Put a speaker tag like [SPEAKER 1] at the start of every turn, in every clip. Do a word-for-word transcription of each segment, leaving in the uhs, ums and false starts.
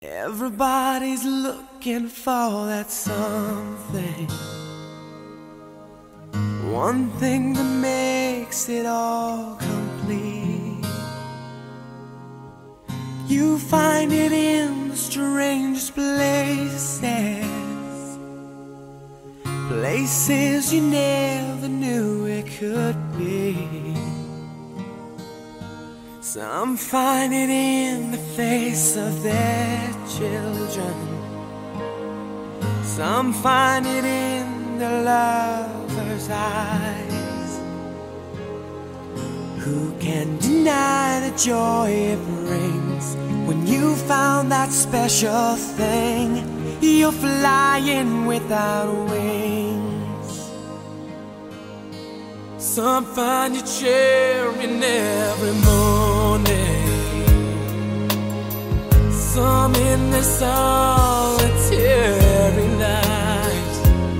[SPEAKER 1] Everybody's looking for that something, one thing that makes it all complete. You find it in the strangest places, places you never knew it could be. Some find it in the face of their children, some find it in the lover's eyes. Who can deny the joy it brings when you found that special thing? You're flying without wings. Some find you cheering every morning, some in the solitary night.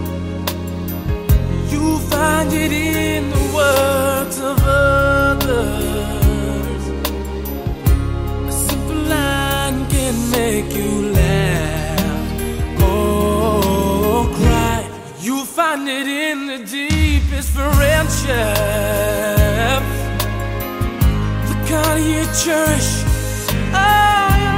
[SPEAKER 1] You find it in the words of others. A simple line can make you laugh or cry. You find it in the deepest friendship, the kind you cherish all your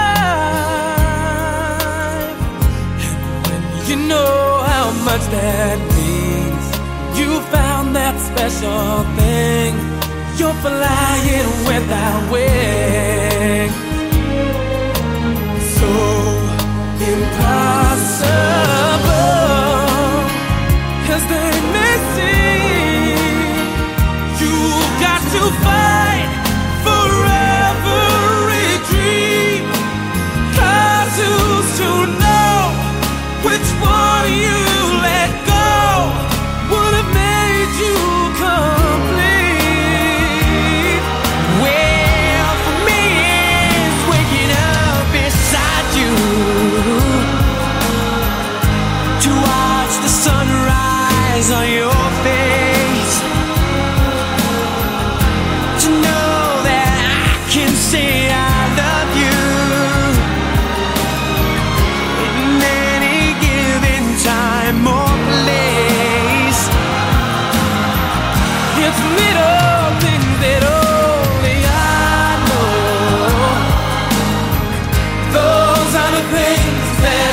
[SPEAKER 1] life. And when you know how much that means, you found that special thing. You're flying without wings. So impossible as they may seem, you've got to fight for every dream. 'Cause who's to know which one you let go would have made you complete? Well, for me it's waking up beside you to watch the sunrise on your face, to know that I can say I love you in any given time or place. It's little things that only I know. Those are the things that